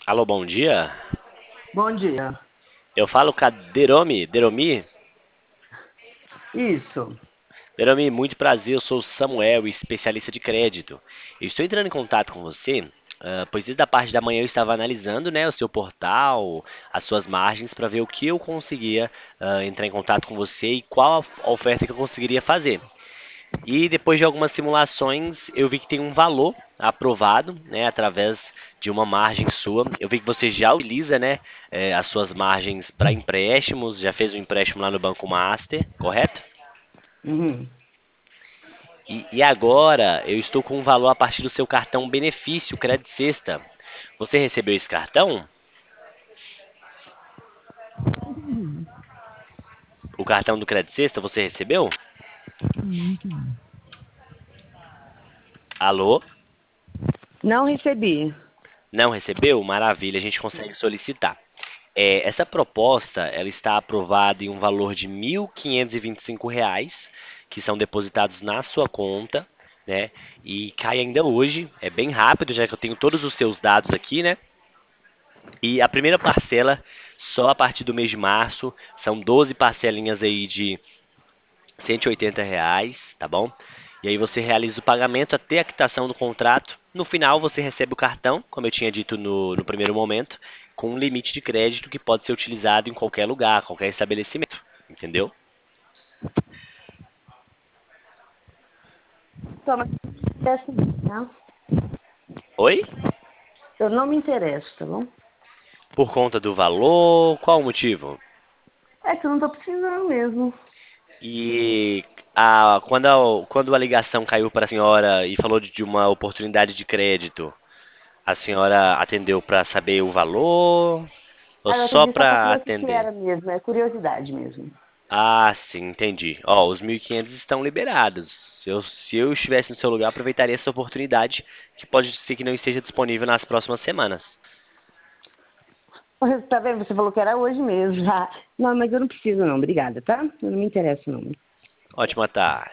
Alô, bom dia. Bom dia. Eu falo com a Deromi. Deromi? Isso. Deromi, muito prazer. Eu sou o Samuel, especialista de crédito. Eu estou entrando em contato com você, pois desde a parte da manhã eu estava analisando, né, o seu portal, as suas margens, para ver o que eu conseguia entrar em contato com você e qual a oferta que eu conseguiria fazer. E depois de algumas simulações, eu vi que tem um valor aprovado, né, através de uma margem sua. Eu vi que você já utiliza, né, as suas margens para empréstimos, já fez um empréstimo lá no Banco Master, correto? Uhum. E agora eu estou com um valor a partir do seu cartão benefício Credit Sexta. Você recebeu esse cartão? O cartão do Credit Sexta você recebeu? Alô? Não recebi. Não recebeu? Maravilha, a gente consegue solicitar. Essa proposta ela está aprovada em um valor de R$ 1.525, que são depositados na sua conta, né? E cai ainda hoje, é bem rápido, já que eu tenho todos os seus dados aqui, né? E a primeira parcela só a partir do mês de março, são 12 parcelinhas aí de R$ 180, tá bom? E aí você realiza o pagamento até a quitação do contrato. No final você recebe o cartão, como eu tinha dito no primeiro momento, com um limite de crédito que pode ser utilizado em qualquer lugar, qualquer estabelecimento, entendeu? Toma, essa, né? Oi? Eu não me interesso, tá bom? Por conta do valor, qual o motivo? É que eu não tô precisando mesmo. E quando a ligação caiu para a senhora e falou de uma oportunidade de crédito, a senhora atendeu para saber o valor ou Ah, eu só atendi só pra para saber o que que atender? era mesmo. É curiosidade mesmo. Ah, sim, entendi. Ó, os 1.500 estão liberados. Se eu estivesse no seu lugar, aproveitaria essa oportunidade, que pode ser que não esteja disponível nas próximas semanas. Tá vendo? Você falou que era hoje mesmo. Ah, não, mas eu não preciso não. Obrigada, tá? Eu não me interesso não. Ótima tarde.